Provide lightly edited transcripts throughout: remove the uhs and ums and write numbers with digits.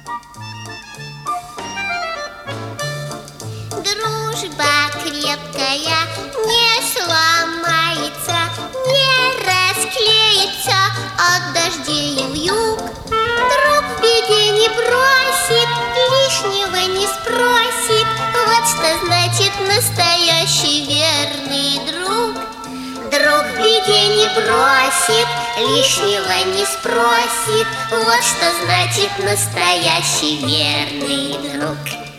Дружба крепкая не сломается, не расклеится от дождей и вьюг. Друг в беде не бросит, лишнего не спросит. Вот что значит настоящий верный друг. Друг в беде не бросит, лишнего не спросит. Вот что значит настоящий верный друг.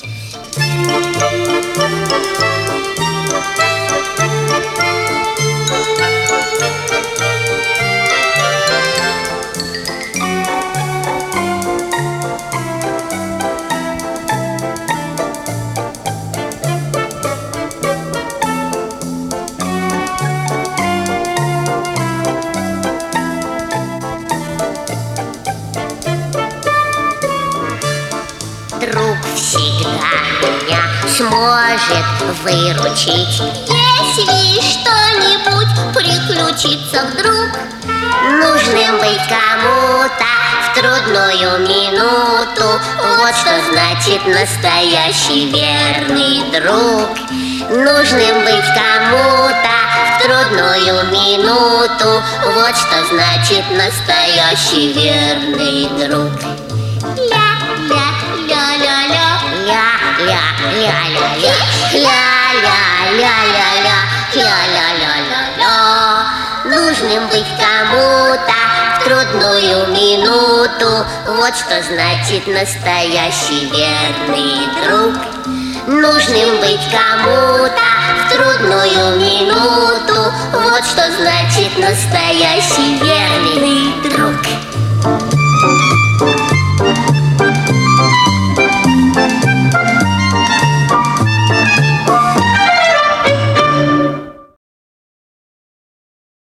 Друг всегда меня сможет выручить, если что-нибудь приключится вдруг. Нужным быть кому-то в трудную минуту, вот что значит настоящий верный друг. Нужным быть кому-то в трудную минуту, вот что значит настоящий верный друг. Нужным быть кому-то в трудную минуту, вот что значит настоящий верный друг. Нужным быть кому-то в трудную минуту, вот что значит настоящий верный друг.